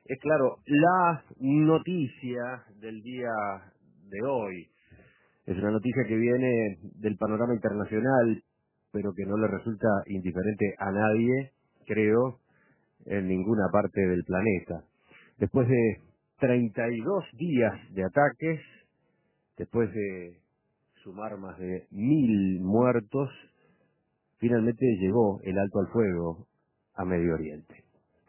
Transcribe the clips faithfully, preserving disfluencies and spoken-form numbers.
Es claro, la noticia del día de hoy es una noticia que viene del panorama internacional, pero que no le resulta indiferente a nadie, creo, en ninguna parte del planeta. Después de treinta y dos días de ataques, después de sumar más de mil muertos, finalmente llegó el alto al fuego a Medio Oriente.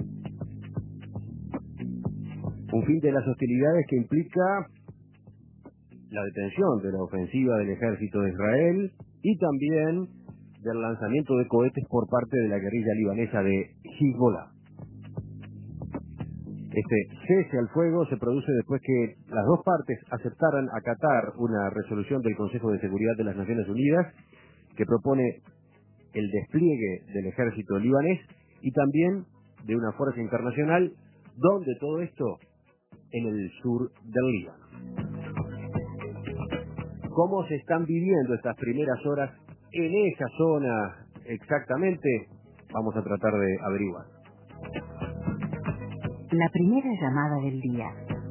Un fin de las hostilidades que implica la detención de la ofensiva del ejército de Israel y también del lanzamiento de cohetes por parte de la guerrilla libanesa de Hezbollah. Este cese al fuego se produce después que las dos partes aceptaran acatar una resolución del Consejo de Seguridad de las Naciones Unidas que propone el despliegue del ejército libanés y también de una fuerza internacional. ¿Dónde todo esto? En el sur del Líbano. ¿Cómo se están viviendo estas primeras horas en esa zona exactamente? Vamos a tratar de averiguar. La primera llamada del día.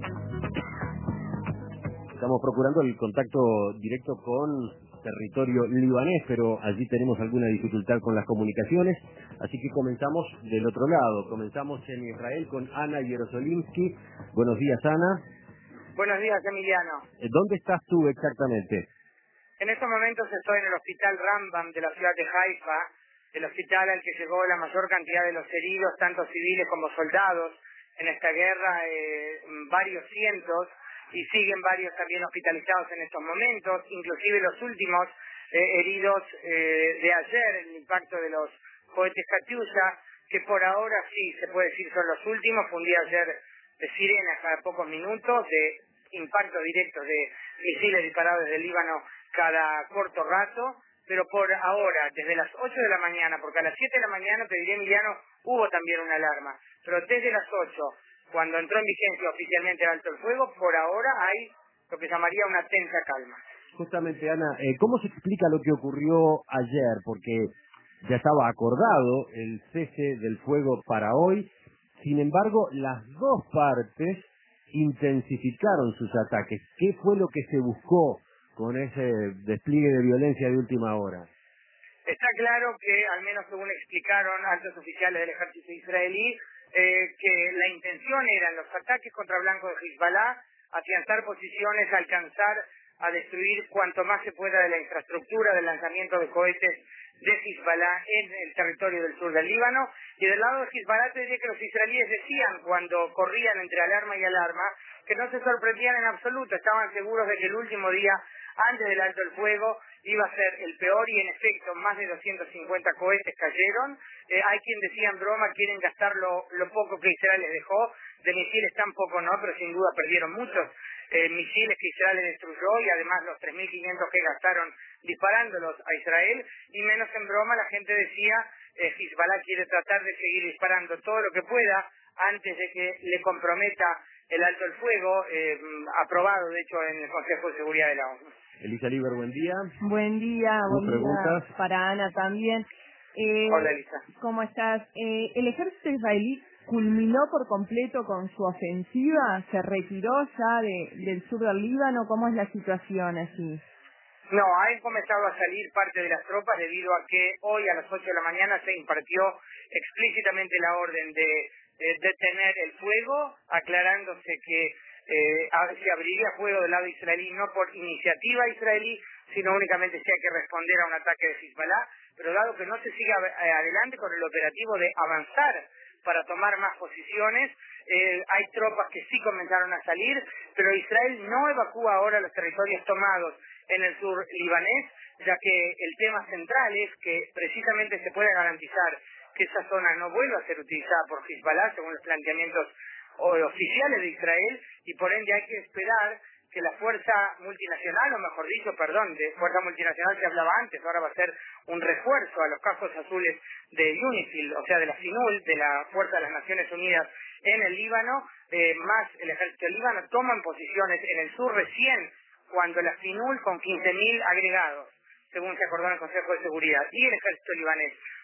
Estamos procurando el contacto directo con territorio libanés, pero allí tenemos alguna dificultad con las comunicaciones, así que comenzamos del otro lado. Comenzamos en Israel con Ana Yerosolimsky. Buenos días, Ana. Buenos días, Emiliano. ¿Dónde estás tú exactamente? En estos momentos estoy en el hospital Rambam de la ciudad de Haifa, el hospital al que llegó la mayor cantidad de los heridos, tanto civiles como soldados, en esta guerra, eh, varios cientos, y siguen varios también hospitalizados en estos momentos, inclusive los últimos eh, heridos eh, de ayer, el impacto de los cohetes Katyusha, que por ahora sí se puede decir son los últimos. Fue un día ayer de sirenas cada pocos minutos, de impactos directos de misiles disparados desde el Líbano cada corto rato, pero por ahora, desde las ocho de la mañana, porque a las siete de la mañana, te diré, Emiliano, hubo también una alarma, pero desde las ocho, cuando entró en vigencia oficialmente el alto el fuego, por ahora hay lo que llamaría una tensa calma. Justamente, Ana, eh, ¿cómo se explica lo que ocurrió ayer? Porque ya estaba acordado el cese del fuego para hoy, sin embargo, las dos partes intensificaron sus ataques. ¿Qué fue lo que se buscó con ese despliegue de violencia de última hora? Está claro que, al menos según explicaron altos oficiales del ejército israelí, eh, que la intención eran los ataques contra blancos de Hezbollah, afianzar posiciones, alcanzar a destruir cuanto más se pueda de la infraestructura del lanzamiento de cohetes de Hezbollah en el territorio del sur del Líbano. Y del lado de Hezbollah te diré que los israelíes decían, cuando corrían entre alarma y alarma, que no se sorprendían en absoluto, estaban seguros de que el último día antes del alto el fuego iba a ser el peor, y en efecto más de doscientos cincuenta cohetes cayeron. Eh, hay quien decía en broma, quieren gastar lo, lo poco que Israel les dejó, de misiles tampoco no, pero sin duda perdieron muchos eh, misiles que Israel les destruyó, y además los tres mil quinientos que gastaron disparándolos a Israel. Y menos en broma la gente decía, eh, Hezbollah quiere tratar de seguir disparando todo lo que pueda antes de que le comprometa el alto el fuego, eh, aprobado de hecho en el Consejo de Seguridad de la ONU. Elisa Liber, buen día. Buen día, buen preguntas? día para Ana también. Eh, Hola, Elisa. ¿Cómo estás? Eh, ¿El ejército israelí culminó por completo con su ofensiva? ¿Se retiró ya de, del sur del Líbano? ¿Cómo es la situación así? No, han comenzado a salir parte de las tropas debido a que hoy a las ocho de la mañana se impartió explícitamente la orden de eh, detener el fuego, aclarándose que eh, se abriría fuego del lado israelí no por iniciativa israelí, sino únicamente si hay que responder a un ataque de Hezbollah, pero dado que no se siga adelante con el operativo de avanzar para tomar más posiciones, eh, hay tropas que sí comenzaron a salir, pero Israel no evacúa ahora los territorios tomados en el sur libanés, ya que el tema central es que precisamente se pueda garantizar que esa zona no vuelva a ser utilizada por Hezbollah, según los planteamientos oficiales de Israel, y por ende hay que esperar que la fuerza multinacional, o mejor dicho, perdón, de fuerza multinacional se hablaba antes, ahora va a ser un refuerzo a los cascos azules de UNIFIL, o sea, de la FINUL, de la Fuerza de las Naciones Unidas en el Líbano, eh, más el ejército del Líbano toman posiciones en el sur recién, cuando la FINUL con quince mil agregados, según se acordó en el Consejo de Seguridad, y el ejército libanés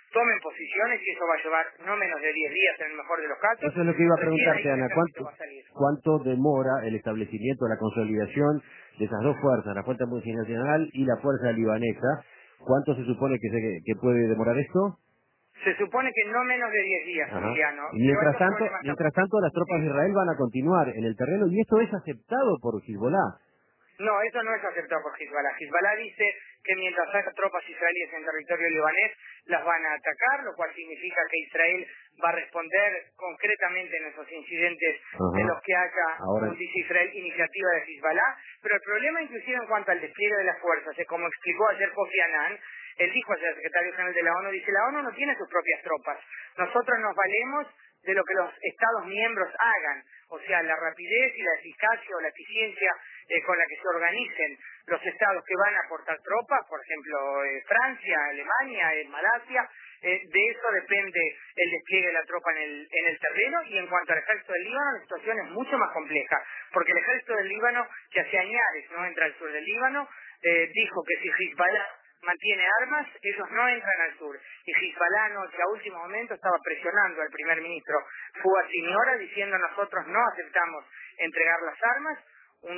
tomen posiciones y eso va a llevar no menos de diez días en el mejor de los casos. Eso es lo que iba a Recién preguntarte, ahí Ana. el ejército ¿Cuánto, va a salir. ¿Cuánto demora el establecimiento, la consolidación de esas dos fuerzas, la Fuerza Multinacional y la Fuerza Libanesa? ¿Cuánto se supone que, se, que puede demorar esto? Se supone que no menos de diez días, Ajá. Emiliano. Y mientras Pero tanto, mientras tanto, las tropas de Israel van a continuar en el terreno y esto es aceptado por Hezbollah. No, eso no es aceptado por Hezbollah. Hezbollah dice que mientras haya tropas israelíes en territorio libanés, las van a atacar, lo cual significa que Israel va a responder concretamente en esos incidentes Ajá. en los que haya, Ahora, como dice Israel, iniciativa de Hezbollah. Pero el problema, inclusive en cuanto al despliegue de las fuerzas, es como explicó ayer Kofi Annan, él dijo ayer, el secretario general de la ONU, dice, la ONU no tiene sus propias tropas. Nosotros nos valemos de lo que los Estados miembros hagan, o sea, la rapidez y la eficacia o la eficiencia eh, con la que se organicen los estados que van a aportar tropas, por ejemplo, eh, Francia, Alemania, eh, Malasia, eh, de eso depende el despliegue de la tropa en el, en el terreno. Y en cuanto al ejército del Líbano, la situación es mucho más compleja, porque el ejército del Líbano, que hace años no entra al sur del Líbano, eh, dijo que si Hezbollah mantiene armas, ellos no entran al sur. Y Hezbollah anoche, a último momento, estaba presionando al primer ministro Fuad Siniora diciendo nosotros no aceptamos entregar las armas. Un,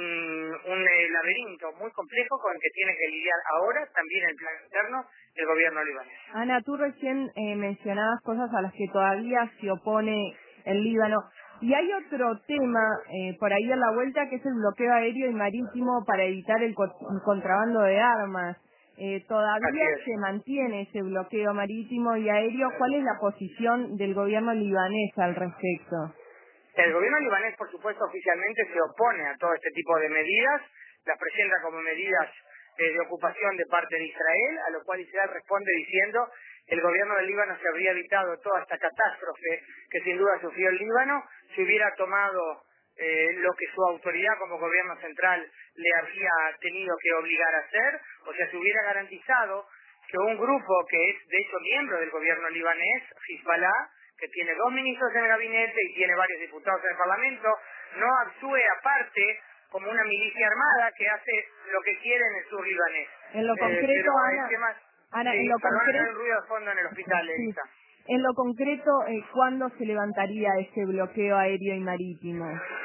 un eh, laberinto muy complejo con el que tiene que lidiar ahora, también el plan interno del gobierno libanés. Ana, tú recién eh, mencionabas cosas a las que todavía se opone el Líbano. Y hay otro tema eh, por ahí a la vuelta, que es el bloqueo aéreo y marítimo para evitar el, co el contrabando de armas. Eh, todavía se mantiene ese bloqueo marítimo y aéreo. ¿Cuál es la posición del gobierno libanés al respecto? El gobierno libanés, por supuesto, oficialmente se opone a todo este tipo de medidas, las presenta como medidas eh, de ocupación de parte de Israel, a lo cual Israel responde diciendo el gobierno del Líbano se habría evitado toda esta catástrofe que sin duda sufrió el Líbano si hubiera tomado eh, lo que su autoridad como gobierno central le había tenido que obligar a hacer, o sea, se hubiera garantizado que un grupo que es de hecho miembro del gobierno libanés, Hezbollah, que tiene dos ministros en el gabinete y tiene varios diputados en el Parlamento, no actúe aparte como una milicia armada que hace lo que quiere en el sur libanés. En lo concreto, eh, pero Ana, temas, Ana sí, en lo perdón, concreto, hay ruido de fondo en el hospital, sí. Elisa. En lo concreto, eh, ¿cuándo se levantaría ese bloqueo aéreo y marítimo?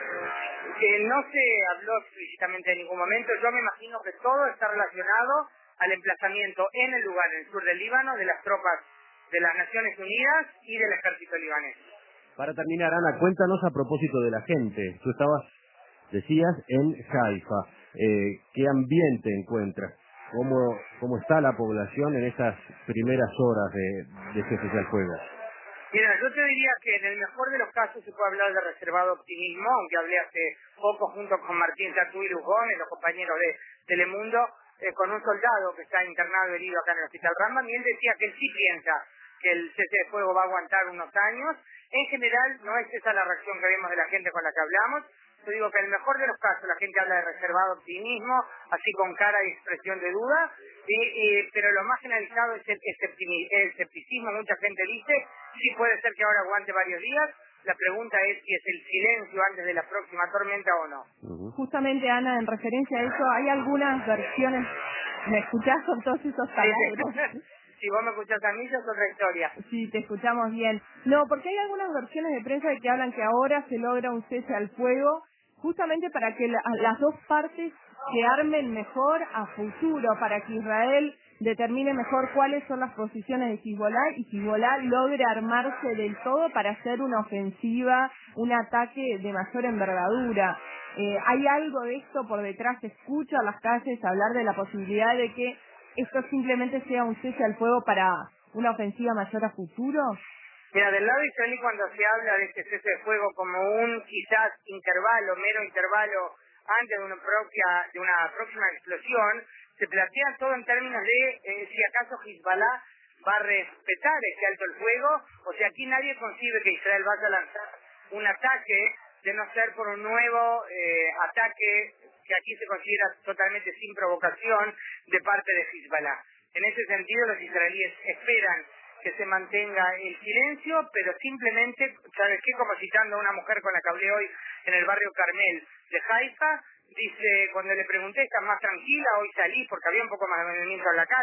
Que no se habló explícitamente en ningún momento, yo me imagino que todo está relacionado al emplazamiento en el lugar, en el sur del Líbano, de las tropas de las Naciones Unidas y del ejército libanés. Para terminar, Ana, cuéntanos a propósito de la gente. Tú estabas, decías, en Haifa. Eh, ¿Qué ambiente encuentras? ¿Cómo, ¿Cómo está la población en esas primeras horas de, de ese cese al fuego? Mira, yo te diría que en el mejor de los casos se puede hablar de reservado optimismo, aunque hablé hace poco junto con Martín Tatú y Luz Gómez, los compañeros de Telemundo, eh, con un soldado que está internado herido acá en el Hospital Rambam, y él decía que él sí piensa que el cese de fuego va a aguantar unos años. En general, no es esa la reacción que vemos de la gente con la que hablamos. Yo digo que en el mejor de los casos la gente habla de reservado optimismo, así con cara y expresión de duda, y, y, pero lo más generalizado es el, escepticismo, el escepticismo. Mucha gente dice, sí puede ser que ahora aguante varios días. La pregunta es si es el silencio antes de la próxima tormenta o no. Uh-huh. Justamente, Ana, en referencia a eso, hay algunas versiones. ¿Me escuchás con todos esos palabras? Sí. Si vos me escuchás a mí, eso es otra historia. Sí, te escuchamos bien. No, porque hay algunas versiones de prensa que hablan que ahora se logra un cese al fuego, justamente para que la, las dos partes se armen mejor a futuro, para que Israel determine mejor cuáles son las posiciones de Hezbollah y Hezbollah logre armarse del todo para hacer una ofensiva, un ataque de mayor envergadura. Eh, ¿Hay algo de esto por detrás? Se escucha a las calles hablar de la posibilidad de que esto simplemente sea un cese al fuego para una ofensiva mayor a futuro. Mira, del lado israelí, cuando se habla de este cese de fuego como un quizás intervalo, mero intervalo antes de una propia, de una próxima explosión, se plantea todo en términos de eh, si acaso Hezbollah va a respetar este alto el fuego. O sea, aquí nadie concibe que Israel vaya a lanzar un ataque de no ser por un nuevo eh, ataque que aquí se considera totalmente sin provocación de parte de Hezbollah. En ese sentido, los israelíes esperan que se mantenga el silencio, pero simplemente, ¿sabes qué? Como citando a una mujer con la que hablé hoy en el barrio Carmel de Haifa, dice, cuando le pregunté, ¿estás más tranquila? Hoy salí porque había un poco más de movimiento en la calle.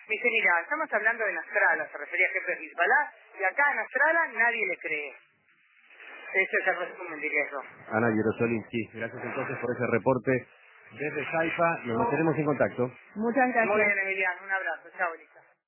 Me dice, mira, estamos hablando de Nasrallah, se refería a jefe de Hezbollah, y acá a Nasrallah nadie le cree. Ese es el resumen, diría yo. Ana Yerosolín, sí, gracias entonces por ese reporte desde Haifa. Nos mantenemos en contacto. Muchas gracias. Muy bien, Emiliano, un abrazo. Chao, Nico.